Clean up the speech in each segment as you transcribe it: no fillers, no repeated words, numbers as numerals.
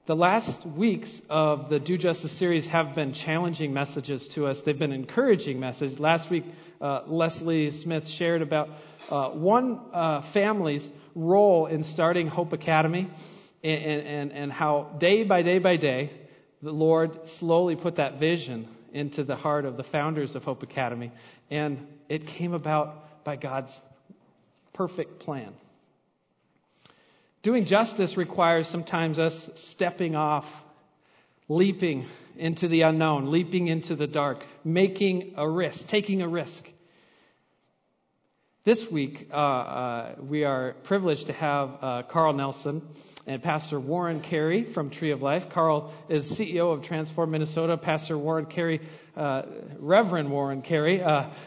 The last weeks of the Do Justice series have been challenging messages to us. They've been encouraging messages. Last week, Leslie Smith shared about one family's role in starting Hope Academy and how day by day, the Lord slowly put that vision into the heart of the founders of Hope Academy. And it came about by God's perfect plan. Doing justice requires sometimes us stepping off, leaping into the unknown, leaping into the dark, making a risk, taking a risk. This week, we are privileged to have Carl Nelson and Pastor Warren Carey from Tree of Life. Carl is CEO of Transform Minnesota. Pastor Warren Carey, Reverend Warren Carey,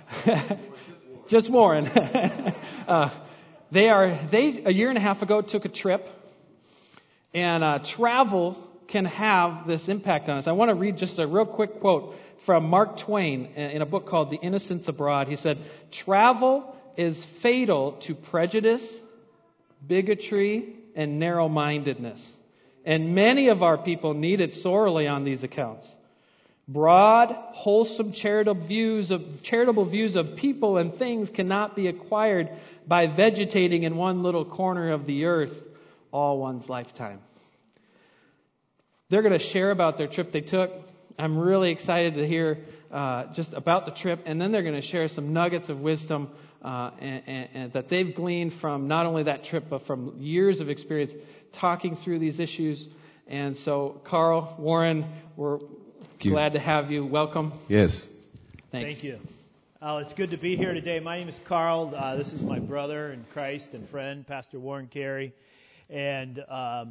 just Warren. They a year and a half ago took a trip, and travel can have this impact on us. I want to read just a real quick quote from Mark Twain in a book called The Innocents Abroad. He said, "Travel is fatal to prejudice, bigotry, and narrow-mindedness, and many of our people need it sorely on these accounts. Broad, wholesome, charitable views of people and things cannot be acquired by vegetating in one little corner of the earth all one's lifetime." They're going to share about their trip they took. I'm really excited to hear just about the trip, and then they're going to share some nuggets of wisdom and that they've gleaned from not only that trip, but from years of experience talking through these issues. And so, Carl, Warren, we're glad to have you. Welcome. Yes. Thanks. Thank you. It's good to be here today. My name is Carl. This is my brother in Christ and friend, Pastor Warren Carey. And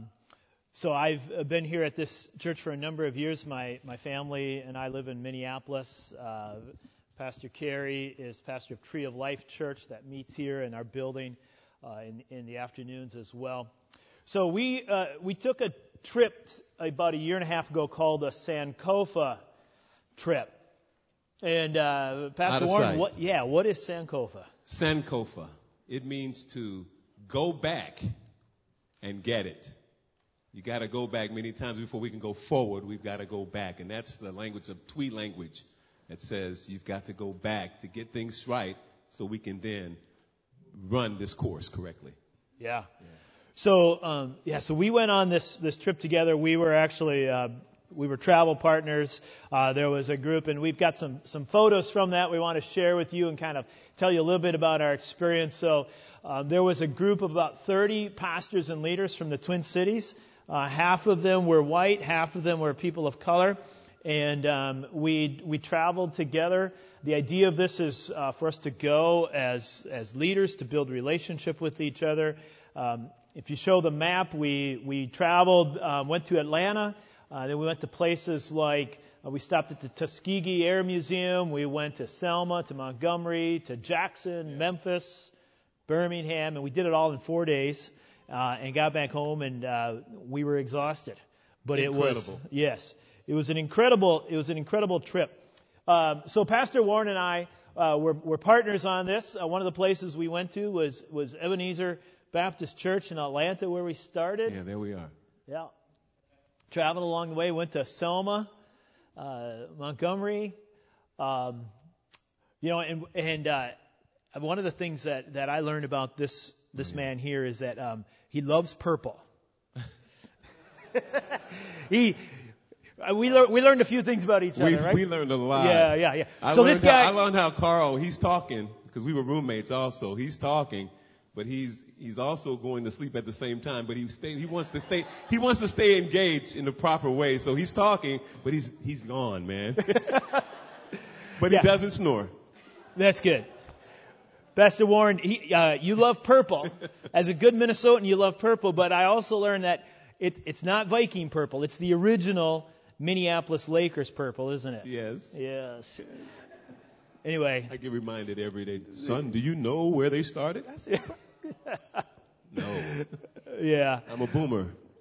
so I've been here at this church for a number of years. My family and I live in Minneapolis. Pastor Carey is pastor of Tree of Life Church that meets here in our building in the afternoons as well. So we took a trip about a year and a half ago called the Sankofa trip. And Pastor Warren, what is Sankofa? Sankofa. It means to go back and get it. You got to go back many times before we can go forward. We've got to go back. And that's the language of Twi language that says you've got to go back to get things right so we can then run this course correctly. Yeah. So, so we went on this trip together. We were actually, we were travel partners. There was a group, and we've got some photos from that we want to share with you and kind of tell you a little bit about our experience. So, there was a group of about 30 pastors and leaders from the Twin Cities. Half of them were white, half of them were people of color. And we traveled together. The idea of this is for us to go as leaders to build relationship with each other. If you show the map, we traveled, went to Atlanta. Then we went to places like, we stopped at the Tuskegee Air Museum. We went to Selma, to Montgomery, to Jackson, Memphis, Birmingham. And we did it all in 4 days and got back home, and we were exhausted. But Incredible. It was an incredible trip. So Pastor Warren and I were partners on this. One of the places we went to was Ebenezer Baptist Church in Atlanta, where we started. Yeah, there we are. Yeah. Traveled along the way, went to Selma, Montgomery. And one of the things that I learned about this man here is that he loves purple. We learned a few things about each other, right? We learned a lot. Yeah. I learned how Carl, he's talking, because we were roommates also. He's talking, but he's also going to sleep at the same time. But he wants to stay engaged in the proper way. So he's talking, but he's gone, man. But he doesn't snore. That's good. Pastor Warren, you love purple. As a good Minnesotan, you love purple. But I also learned that it's not Viking purple. It's the original Minneapolis Lakers purple, isn't it? Yes. Anyway. I get reminded every day, son, do you know where they started? I said, no. Yeah. I'm a boomer.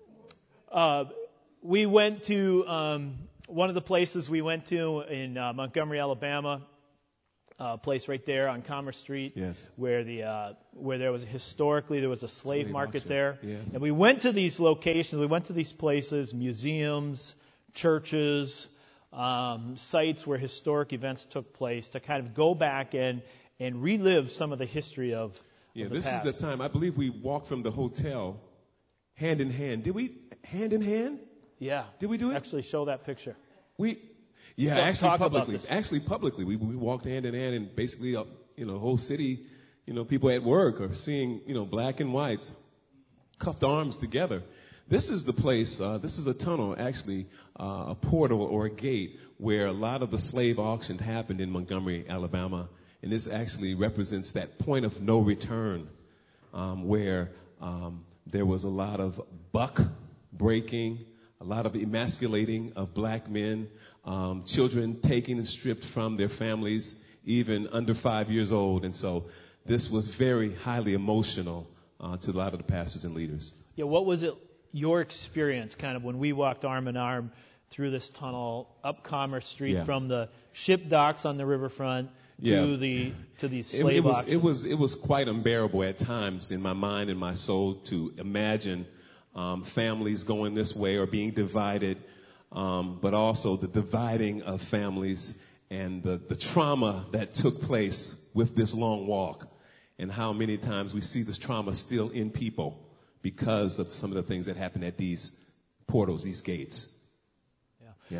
We went to one of the places we went to in Montgomery, Alabama. place right there on Commerce Street, Yes. where there was a slave market auction. there. Yes. And we went to these locations, we went to these places, museums, churches, sites where historic events took place, to kind of go back and relive some of the history of the this past. is the time. I believe we walked from the hotel hand in hand. Did we hand in hand? Yeah. Did we do it? Actually, show that picture. Actually talk about publicly. We walked hand in hand, and basically, the whole city, people at work are seeing, black and whites, cuffed arms together. This is the place, this is a tunnel, actually, a portal or a gate where a lot of the slave auctions happened in Montgomery, Alabama. And this actually represents that point of no return, where there was a lot of buck breaking, a lot of emasculating of black men, children taken and stripped from their families, even under 5 years old. And so this was very highly emotional to a lot of the pastors and leaders. Yeah, what was it, your experience, kind of when we walked arm in arm through this tunnel up Commerce Street from the ship docks on the riverfront to these slave auctions? It was quite unbearable at times in my mind and my soul to imagine families going this way or being divided, but also the dividing of families and the trauma that took place with this long walk, and how many times we see this trauma still in people because of some of the things that happen at these portals, these gates. Yeah.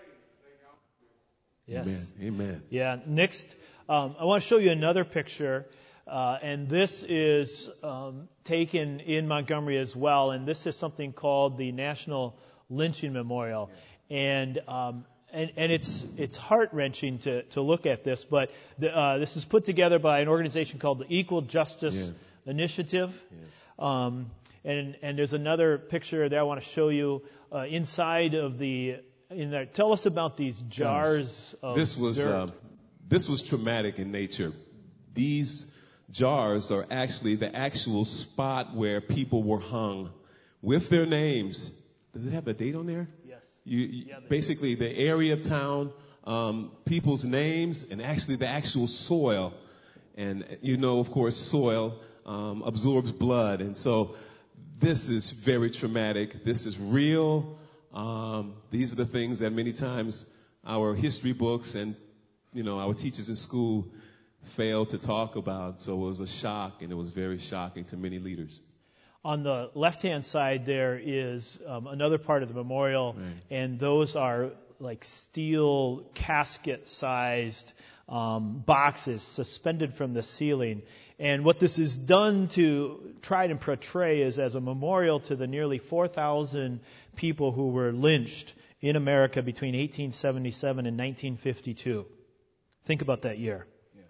Yes. Amen. Yeah. Next, I want to show you another picture, and this is taken in Montgomery as well. And this is something called the National Lynching Memorial, and it's heart-wrenching to look at this. But this is put together by an organization called the Equal Justice Initiative. Yes. And there's another picture that I want to show you inside of in there. Tell us about these jars of dirt. This was traumatic in nature. These jars are actually the actual spot where people were hung with their names. Does it have the date on there? Yes. Basically, the area of town, people's names, and actually the actual soil. And of course, soil absorbs blood. And so this is very traumatic. This is real. These are the things that many times our history books and our teachers in school fail to talk about. So it was a shock, and it was very shocking to many leaders. On the left-hand side, there is another part of the memorial, right, and those are like steel casket-sized boxes suspended from the ceiling. And what this is done to try and portray is as a memorial to the nearly 4,000 people who were lynched in America between 1877 and 1952. Think about that year,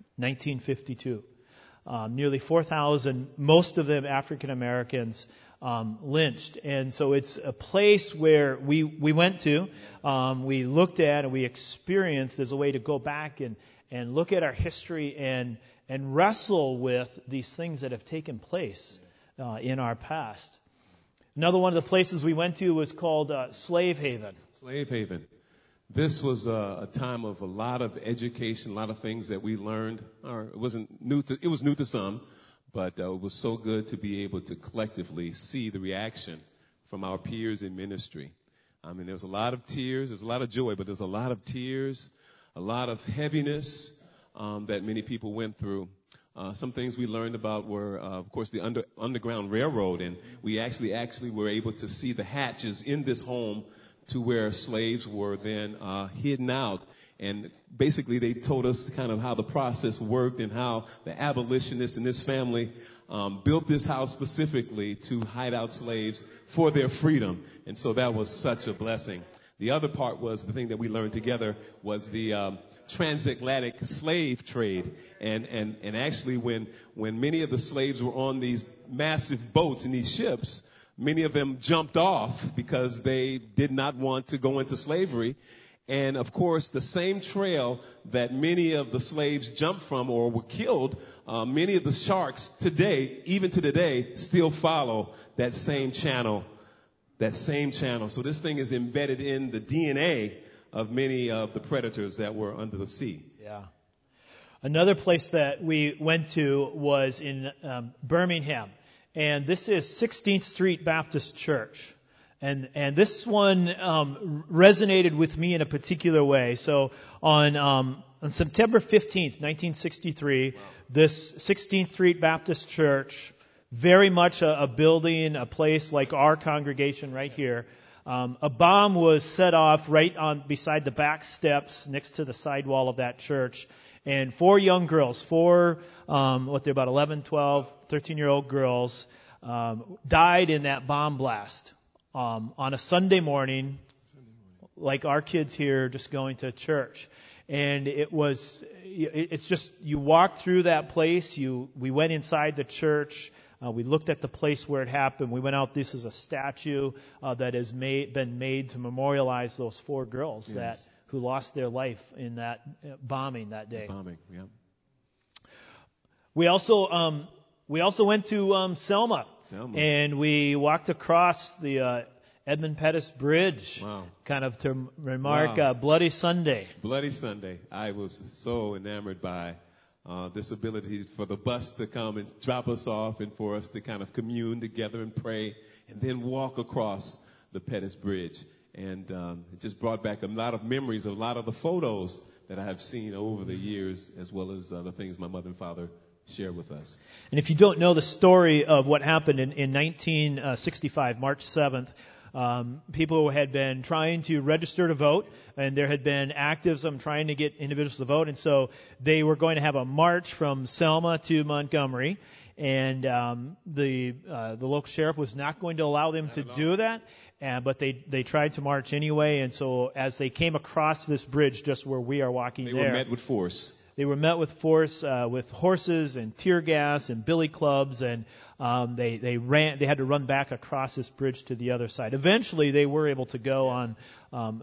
1952. Nearly 4,000, most of them African Americans, lynched. And so it's a place where we went to, we looked at, and we experienced as a way to go back and look at our history and wrestle with these things that have taken place in our past. Another one of the places we went to was called Slave Haven. Slave Haven. This was a time of a lot of education, a lot of things that we learned. It was new to some, but it was so good to be able to collectively see the reaction from our peers in ministry. I mean, there was a lot of tears, there's a lot of joy, but there's a lot of tears, a lot of heaviness that many people went through. Some things we learned about were, of course, the Underground Railroad, and we actually were able to see the hatches in this home to where slaves were then hidden out. And basically they told us kind of how the process worked and how the abolitionists in this family built this house specifically to hide out slaves for their freedom. And so that was such a blessing. The other part was the thing that we learned together was the transatlantic slave trade. And actually when many of the slaves were on these massive boats and these ships, many of them jumped off because they did not want to go into slavery. And, of course, the same trail that many of the slaves jumped from or were killed, many of the sharks today, even to today, still follow that same channel. So this thing is embedded in the DNA of many of the predators that were under the sea. Yeah. Another place that we went to was in Birmingham. And this is 16th Street Baptist Church. And this one resonated with me in a particular way. So on September 15th, 1963, this 16th Street Baptist Church, very much a building, a place like our congregation right here, a bomb was set off right beside the back steps next to the sidewall of that church. And 4 young girls, they're about 11, 12, 13-year-old girls, died in that bomb blast on a Sunday morning, like our kids here just going to church. And it's just, you walk through that place, we went inside the church, we looked at the place where it happened, we went out, this is a statue that has been made to memorialize those 4 girls who lost their life in that bombing that day. Yeah. We also went to Selma, and we walked across the Edmund Pettus Bridge, kind of to remark Bloody Sunday. Bloody Sunday. I was so enamored by this ability for the bus to come and drop us off and for us to kind of commune together and pray and then walk across the Pettus Bridge. And it just brought back a lot of memories of a lot of the photos that I have seen over the years, as well as the things my mother and father shared with us. And if you don't know the story of what happened in 1965, March 7th, people had been trying to register to vote, and there had been activism trying to get individuals to vote, and so they were going to have a march from Selma to Montgomery, and the local sheriff was not going to allow them to do that. But they tried to march anyway, and so as they came across this bridge just where we are walking they were met with force. They were met with force, with horses and tear gas and billy clubs, and they had to run back across this bridge to the other side. Eventually, they were able to go on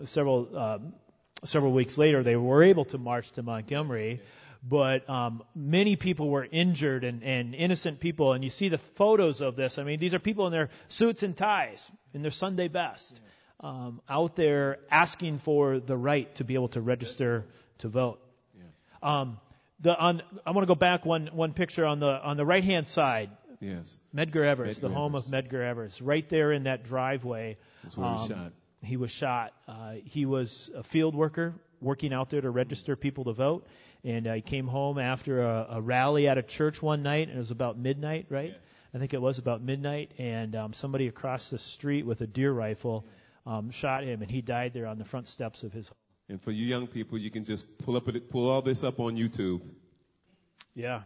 several weeks later. They were able to march to Montgomery. But many people were injured and innocent people. And you see the photos of this. I mean, these are people in their suits and ties, in their Sunday best, out there asking for the right to be able to register to vote. I want to go back one picture on the right-hand side. Yes. Medgar Evers, the home of Medgar Evers, right there in that driveway. That's where he was shot. He was shot. He was a field worker working out there to register people to vote. And he came home after a rally at a church one night, and it was about midnight, right? Yes. I think it was about midnight, and somebody across the street with a deer rifle shot him, and he died there on the front steps of his home. And for you young people, you can just pull all this up on YouTube. Yeah.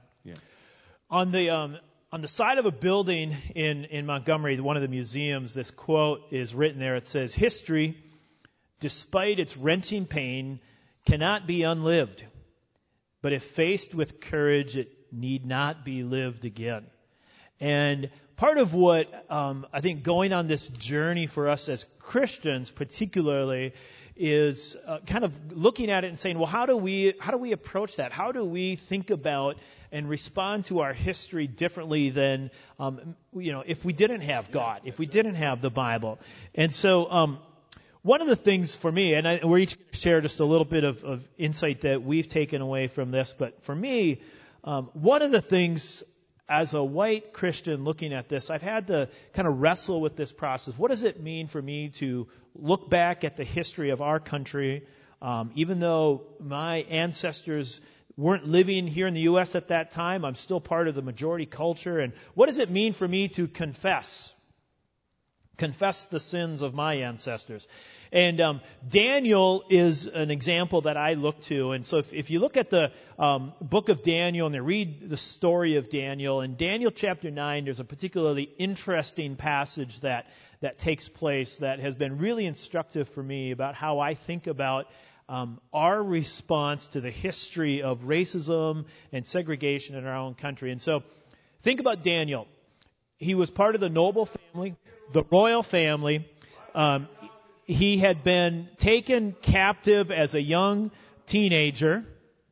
On the side of a building in Montgomery, one of the museums, this quote is written there. It says, "History, despite its wrenching pain, cannot be unlived. But if faced with courage, it need not be lived again." And part of what I think going on this journey for us as Christians particularly is kind of looking at it and saying, well, how do we approach that? How do we think about and respond to our history differently than, if we didn't have God, if we didn't have the Bible? And so one of the things for me, and we're each going to share just a little bit of insight that we've taken away from this, but for me, one of the things as a white Christian looking at this, I've had to kind of wrestle with this process. What does it mean for me to look back at the history of our country, even though my ancestors weren't living here in the U.S. at that time? I'm still part of the majority culture. And what does it mean for me to confess the sins of my ancestors? And Daniel is an example that I look to. And so if you look at the book of Daniel and you read the story of Daniel, in Daniel chapter 9, there's a particularly interesting passage that takes place that has been really instructive for me about how I think about our response to the history of racism and segregation in our own country. And so think about Daniel. He was part of the noble family, the royal family. He had been taken captive as a young teenager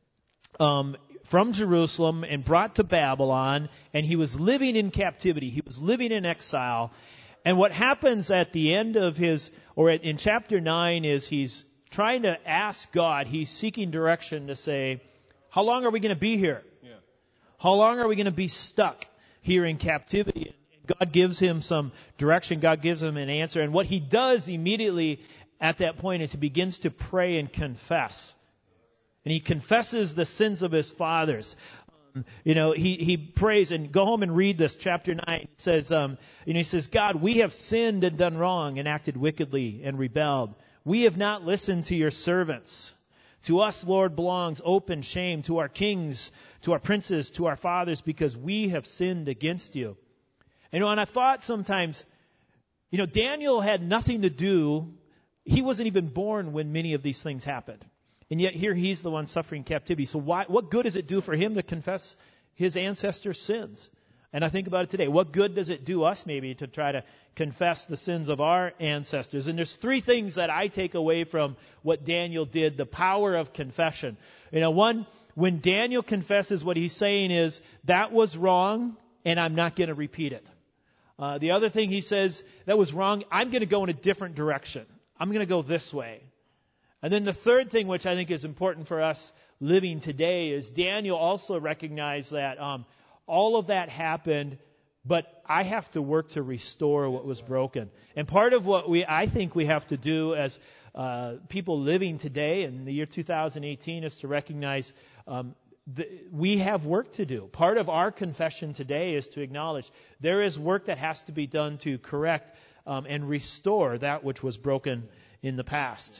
from Jerusalem and brought to Babylon, and he was living in captivity. He was living in exile. And what happens at the end of in chapter 9 is he's trying to ask God, he's seeking direction to say, How long are we going to be here? Yeah. How long are we going to be stuck here in captivity? And God gives him some direction. God gives him an answer. And what he does immediately at that point is he begins to pray and confess. And he confesses the sins of his fathers. He prays, and go home and read this, chapter 9. It says, he says, God, we have sinned and done wrong and acted wickedly and rebelled. We have not listened to your servants. To us, Lord, belongs open shame, to our kings, to our princes, to our fathers, because we have sinned against you. And I thought sometimes, Daniel had nothing to do. He wasn't even born when many of these things happened. And yet here he's the one suffering captivity. So what good does it do for him to confess his ancestors' sins? And I think about it today. What good does it do us maybe to try to confess the sins of our ancestors? And there's three things that I take away from what Daniel did, the power of confession. One, when Daniel confesses, what he's saying is, that was wrong and I'm not going to repeat it. The other thing he says, that was wrong, I'm going to go in a different direction. I'm going to go this way. And then the third thing, which I think is important for us living today, is Daniel also recognized that all of that happened, but I have to work to restore what was broken. And part of what I think we have to do as people living today in the year 2018 is to recognize we have work to do. Part of our confession today is to acknowledge there is work that has to be done to correct and restore that which was broken in the past.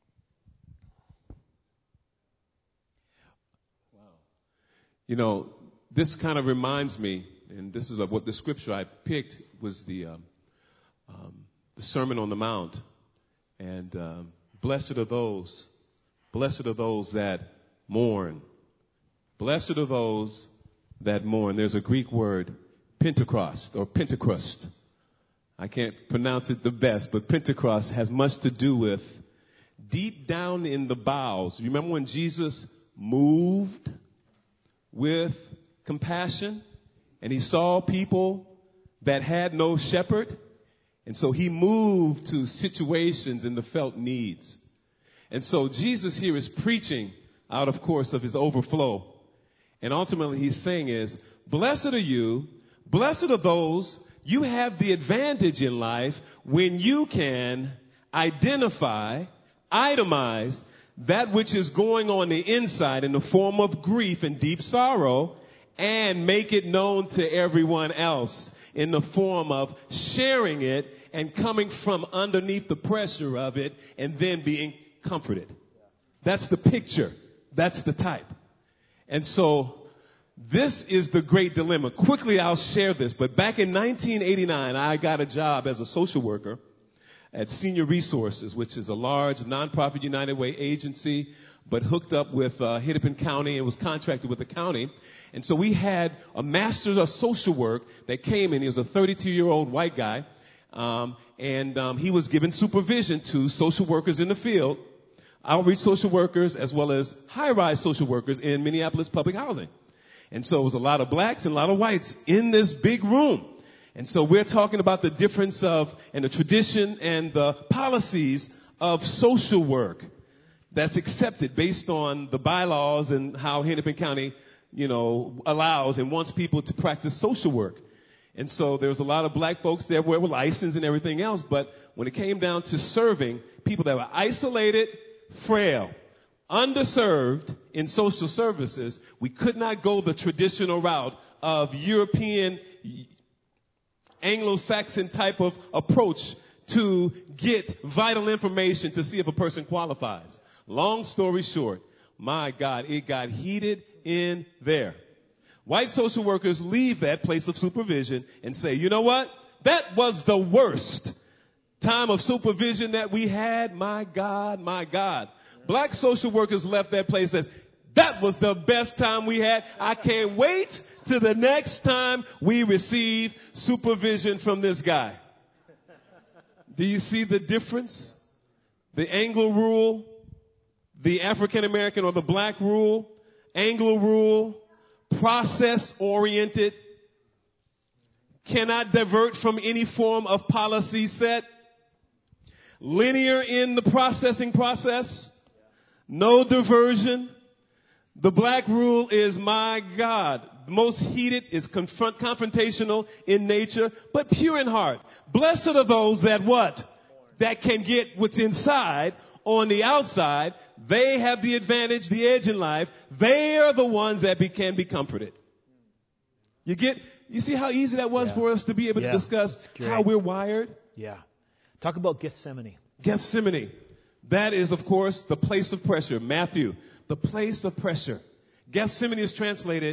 This kind of reminds me, and this is what the scripture I picked was the Sermon on the Mount. And blessed are those that mourn. Blessed are those that mourn. There's a Greek word, Pentecost or Pentecost. I can't pronounce it the best, but Pentecost has much to do with deep down in the bowels. You remember when Jesus moved with compassion and he saw people that had no shepherd? And so he moved to situations and the felt needs. And so Jesus here is preaching out, of course, of his overflow. And ultimately he's saying is, blessed are you, blessed are those, you have the advantage in life when you can identify, itemize that which is going on the inside in the form of grief and deep sorrow, and make it known to everyone else in the form of sharing it and coming from underneath the pressure of it and then being comforted. That's the picture. That's the type. And so this is the great dilemma. Quickly, I'll share this. But back in 1989, I got a job as a social worker at Senior Resources, which is a large nonprofit United Way agency, but hooked up with Hennepin County and was contracted with the county. And so we had a master of social work that came in. He was a 32-year-old white guy, and he was given supervision to social workers in the field, outreach social workers, as well as high-rise social workers in Minneapolis public housing. And so it was a lot of blacks and a lot of whites in this big room. And so we're talking about the difference of, and the tradition and the policies of social work that's accepted based on the bylaws and how Hennepin County, allows and wants people to practice social work. And so there was a lot of black folks there who were licensed and everything else, but when it came down to serving people that were isolated, frail, underserved in social services, we could not go the traditional route of European Anglo-Saxon type of approach to get vital information to see if a person qualifies. Long story short, my God, it got heated in there. White social workers leave that place of supervision and say, you know what? That was the worst time of supervision that we had. My God, my God. Black social workers left that place and says, that was the best time we had. I can't wait to the next time we receive supervision from this guy. Do you see the difference? The Anglo rule, the African American or the black rule, Anglo rule, process-oriented, cannot divert from any form of policy set, linear in the processing process, no diversion. The black rule is, my God, most heated, is confrontational in nature, but pure in heart. Blessed are those that what? That can get what's inside on the outside. They have the advantage, the edge in life. They are the ones that can be comforted. You see how easy that was for us to be able to discuss how we're wired? Yeah. Talk about Gethsemane. Gethsemane. That is, of course, the place of pressure. Matthew, the place of pressure. Gethsemane is translated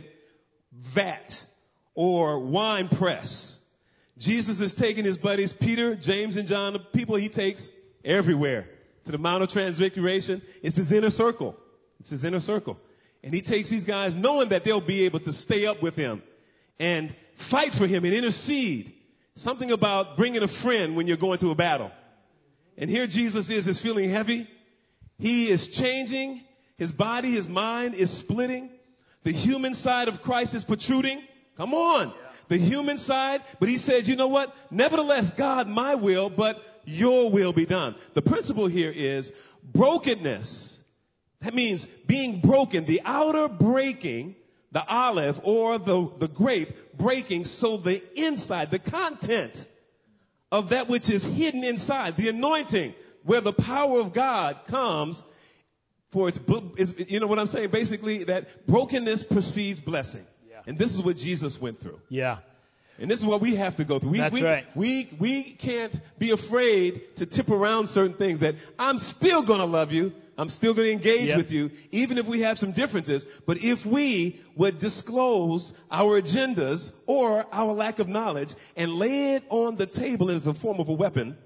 vat or wine press. Jesus is taking his buddies, Peter, James, and John, the people he takes everywhere to the Mount of Transfiguration. It's his inner circle. It's his inner circle. And he takes these guys knowing that they'll be able to stay up with him and fight for him and intercede. Something about bringing a friend when you're going to a battle. And here Jesus is feeling heavy. He is changing. His body, his mind is splitting. The human side of Christ is protruding. Come on. The human side. But he said, you know what? Nevertheless, God, my will, but your will be done. The principle here is brokenness. That means being broken. The outer breaking, the olive or the grape breaking, so the inside, the content of that which is hidden inside, the anointing, where the power of God comes for its, you know what I'm saying? Basically, that brokenness precedes blessing. Yeah. And this is what Jesus went through. Yeah. And this is what we have to go through. That's right. We can't be afraid to tip around certain things that I'm still going to love you. I'm still going to engage with you, even if we have some differences. But if we would disclose our agendas or our lack of knowledge and lay it on the table as a form of a weapon.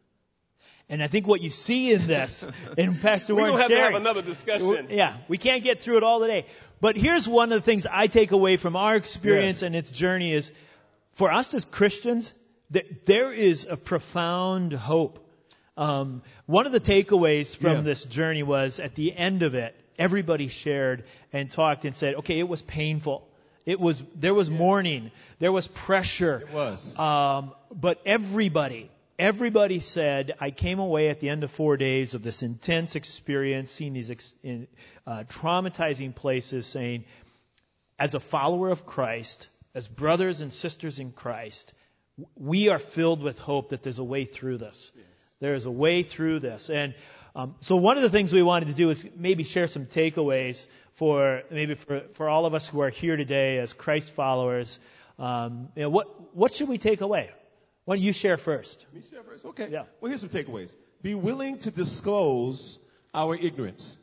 And I think what you see in this, in Pastor Warren we'll have sharing, to have another discussion. Yeah, we can't get through it all today. But here's one of the things I take away from our experience and its journey is, for us as Christians, there is a profound hope. One of the takeaways from this journey was, at the end of it, everybody shared and talked and said, okay, it was painful. There was mourning. There was pressure. It was. But everybody said, I came away at the end of 4 days of this intense experience, seeing these traumatizing places, saying, as a follower of Christ, as brothers and sisters in Christ, we are filled with hope that there's a way through this. Yes. There is a way through this. And so one of the things we wanted to do is maybe share some takeaways for all of us who are here today as Christ followers. What should we take away? Why don't you share first? Me share first? Okay. Yeah. Well, here's some takeaways. Be willing to disclose our ignorance.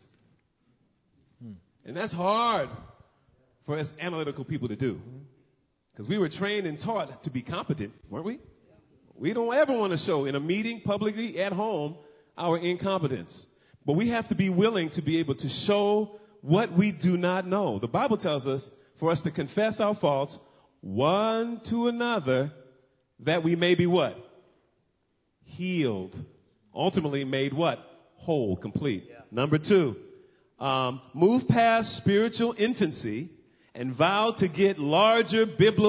And that's hard for us analytical people to do. Because we were trained and taught to be competent, weren't we? We don't ever want to show in a meeting, publicly, at home, our incompetence. But we have to be willing to be able to show what we do not know. The Bible tells us for us to confess our faults one to another, that we may be what? Healed. Ultimately made what? Whole, complete. Yeah. Number 2, move past spiritual infancy and vow to get larger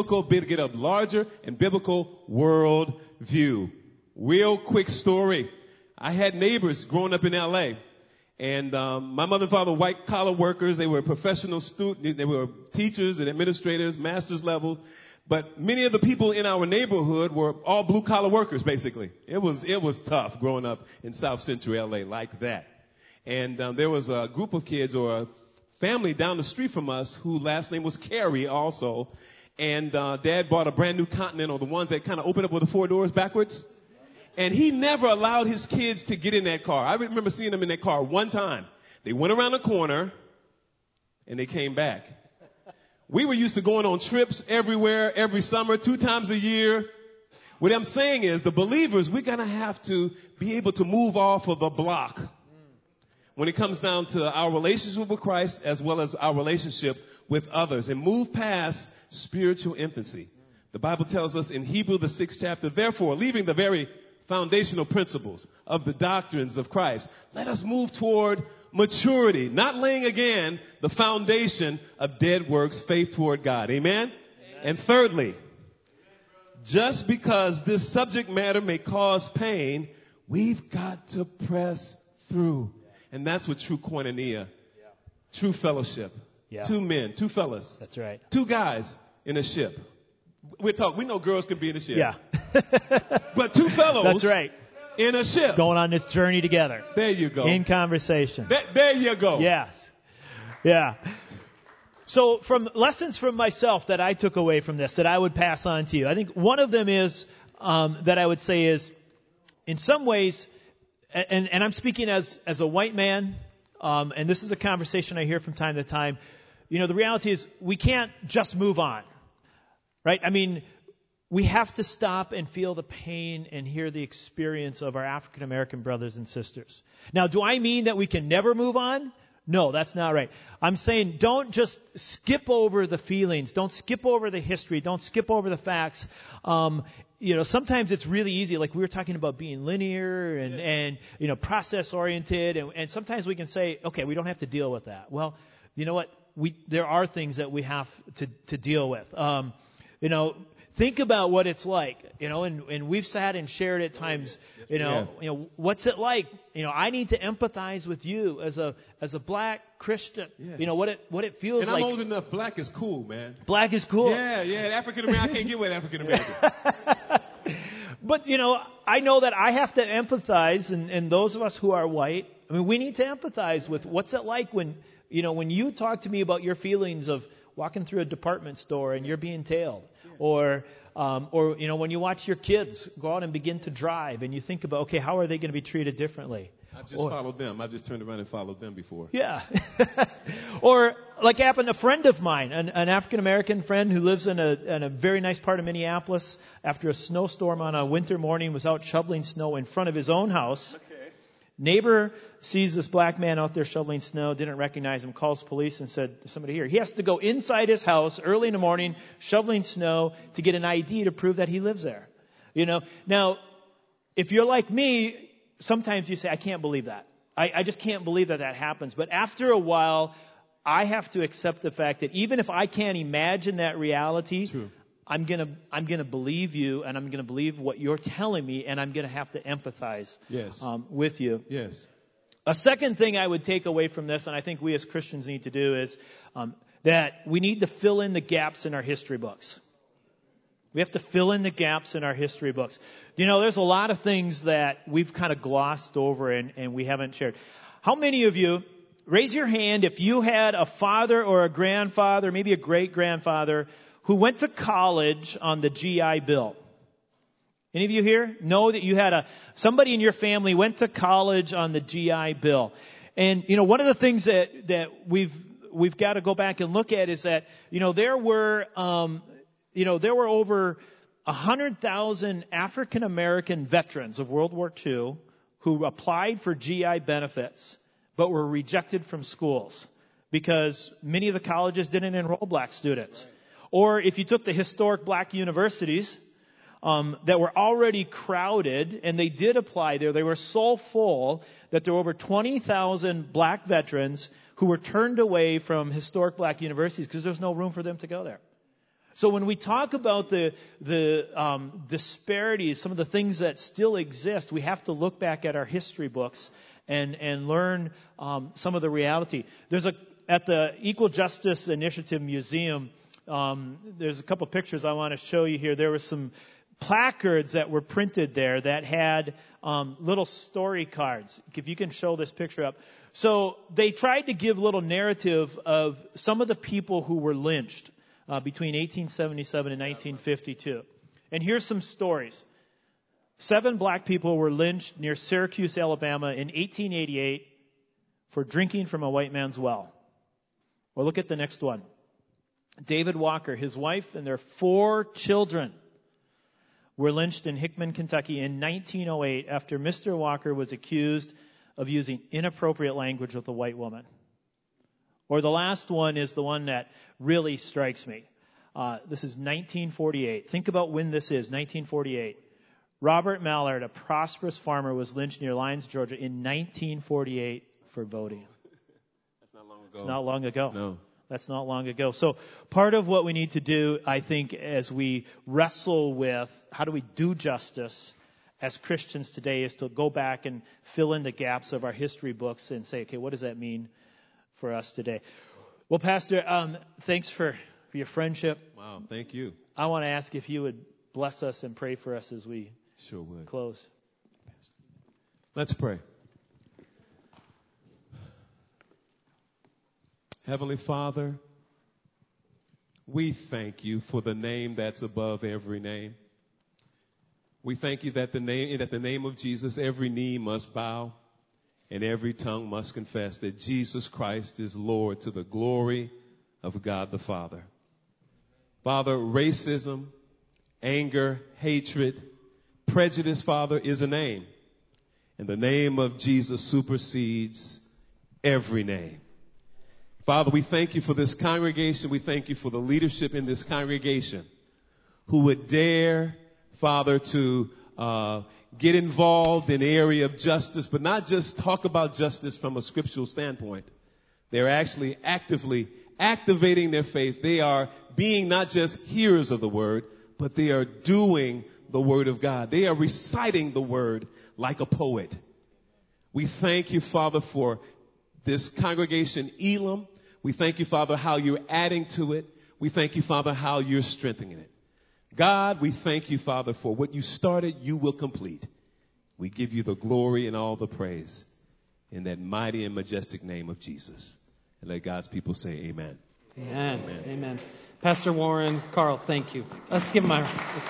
and biblical world view. Real quick story. I had neighbors growing up in L.A. And my mother and father, white collar workers. They were professional students. They were teachers and administrators, master's level. But many of the people in our neighborhood were all blue collar workers, basically. It was tough growing up in South Central L.A. like that. And there was a group of kids or a family down the street from us whose last name was Carey also. And Dad bought a brand new Continental, the ones that kind of open up with the 4 doors backwards. And he never allowed his kids to get in that car. I remember seeing them in that car one time. They went around the corner and they came back. We were used to going on trips everywhere, every summer, 2 times a year. What I'm saying is, the believers, we're going to have to be able to move off of the block when it comes down to our relationship with Christ as well as our relationship with others, and move past spiritual infancy. The Bible tells us in Hebrews, the 6th chapter, therefore, leaving the very foundational principles of the doctrines of Christ, let us move toward maturity, not laying again the foundation of dead works, faith toward God. Amen? And thirdly, just because this subject matter may cause pain, we've got to press through. And that's what true koinonia, true fellowship, Yeah. Two men, two fellas. That's right. Two guys in a ship. We know girls can be in a ship. Yeah. But two fellows. That's right. In a ship. Going on this journey together. There you go. In conversation. There you go. Yes. Yeah. So from lessons from myself that I took away from this that I would pass on to you. I think one of them is that I would say is in some ways, and I'm speaking as a white man, and this is a conversation I hear from time to time. The reality is we can't just move on. Right? I mean, we have to stop and feel the pain and hear the experience of our African American brothers and sisters. Now, do I mean that we can never move on? No, that's not right. I'm saying don't just skip over the feelings. Don't skip over the history. Don't skip over the facts. Sometimes it's really easy. Like we were talking about being linear and process oriented. And sometimes we can say, okay, we don't have to deal with that. Well, you know what? There are things that we have to deal with. Think about what it's like, and we've sat and shared at times, what's it like? I need to empathize with you as a black Christian. Yes. What it feels like. And I'm old enough. Black is cool, man. Black is cool. Yeah. African American. I can't get with African American. But I know that I have to empathize, and those of us who are white, I mean, we need to empathize with what's it like when you talk to me about your feelings of walking through a department store and you're being tailed. Or when you watch your kids go out and begin to drive and you think about, okay, how are they going to be treated differently? I've just followed them. I've just turned around and followed them before. Yeah. Or like happened, a friend of mine, an African-American friend who lives in a very nice part of Minneapolis, after a snowstorm on a winter morning, was out shoveling snow in front of his own house. Okay. Neighbor sees this black man out there shoveling snow, didn't recognize him, calls police and said, there's somebody here. He has to go inside his house early in the morning, shoveling snow, to get an ID to prove that he lives there. Now, if you're like me, sometimes you say, I can't believe that. I just can't believe that happens. But after a while, I have to accept the fact that even if I can't imagine that reality, true, I'm gonna believe you, and I'm gonna believe what you're telling me, and I'm gonna have to empathize with you. Yes. A second thing I would take away from this, and I think we as Christians need to do, is that we need to fill in the gaps in our history books. We have to fill in the gaps in our history books. There's a lot of things that we've kind of glossed over and we haven't shared. How many of you, raise your hand if you had a father or a grandfather, maybe a great-grandfather, who went to college on the GI Bill? Any of you here know that you had somebody in your family went to college on the GI Bill? And one of the things that we've got to go back and look at is that there were over 100,000 African American veterans of World War II who applied for GI benefits but were rejected from schools because many of the colleges didn't enroll black students. Or if you took the historic black universities that were already crowded, and they did apply there, they were so full that there were over 20,000 black veterans who were turned away from historic black universities because there's no room for them to go there. So when we talk about the disparities, some of the things that still exist, we have to look back at our history books and learn some of the reality. At the Equal Justice Initiative Museum, there's a couple pictures I want to show you here. There were some placards that were printed there that had little story cards. If you can show this picture up. So they tried to give little narrative of some of the people who were lynched between 1877 and 1952. And here's some stories. 7 black people were lynched near Syracuse, Alabama in 1888 for drinking from a white man's well. Or look at the next one. David Walker, his wife, and their 4 children were lynched in Hickman, Kentucky in 1908 after Mr. Walker was accused of using inappropriate language with a white woman. Or the last one is the one that really strikes me. This is 1948. Think about when this is, 1948. Robert Mallard, a prosperous farmer, was lynched near Lyons, Georgia in 1948 for voting. That's not long ago. It's not long ago. No. That's not long ago. So part of what we need to do, I think, as we wrestle with how do we do justice as Christians today is to go back and fill in the gaps of our history books and say, okay, what does that mean for us today? Well, Pastor, thanks for your friendship. Wow, thank you. I want to ask if you would bless us and pray for us as we Sure would. close. Let's pray. Heavenly Father, we thank you for the name that's above every name. We thank you that the name of Jesus, every knee must bow and every tongue must confess that Jesus Christ is Lord to the glory of God the Father. Father, racism, anger, hatred, prejudice, Father, is a name. And the name of Jesus supersedes every name. Father, we thank you for this congregation. We thank you for the leadership in this congregation who would dare, Father, to get involved in the area of justice, but not just talk about justice from a scriptural standpoint. They're actually actively activating their faith. They are being not just hearers of the word, but they are doing the word of God. They are reciting the word like a poet. We thank you, Father, for this congregation, Elam. We thank you, Father, how you're adding to it. We thank you, Father, how you're strengthening it. God, we thank you, Father, for what you started, you will complete. We give you the glory and all the praise in that mighty and majestic name of Jesus. And let God's people say amen. Amen. Amen. Amen. Pastor Warren, Carl, thank you. Let's give him a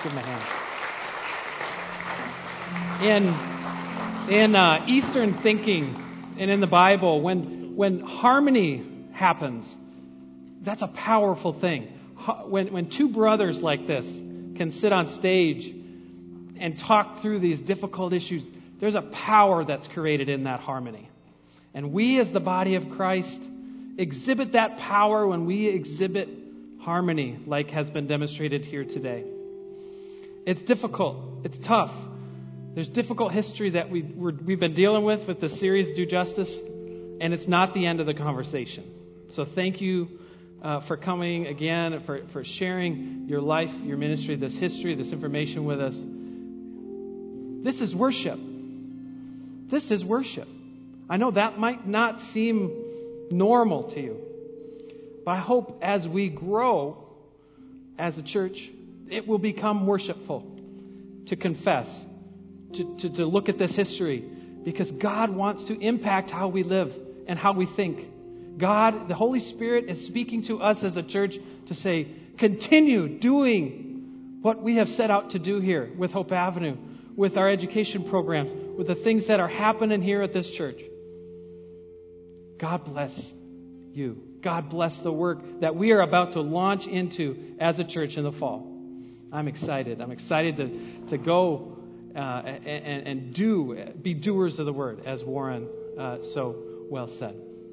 hand. In Eastern thinking and in the Bible, when harmony happens, that's a powerful thing. When two brothers like this can sit on stage and talk through these difficult issues, there's a power that's created in that harmony. And we as the body of Christ exhibit that power when we exhibit harmony like has been demonstrated here today. It's difficult. It's tough. There's difficult history that we've been dealing with the series Do Justice, and it's not the end of the conversation. So thank you for coming again, for sharing your life, your ministry, this history, this information with us. This is worship. This is worship. I know that might not seem normal to you, but I hope as we grow as a church, it will become worshipful to confess, to look at this history, because God wants to impact how we live and how we think. God, the Holy Spirit, is speaking to us as a church to say, continue doing what we have set out to do here with Hope Avenue, with our education programs, with the things that are happening here at this church. God bless you. God bless the work that we are about to launch into as a church in the fall. I'm excited. I'm excited to go and be doers of the word, as Warren so well said.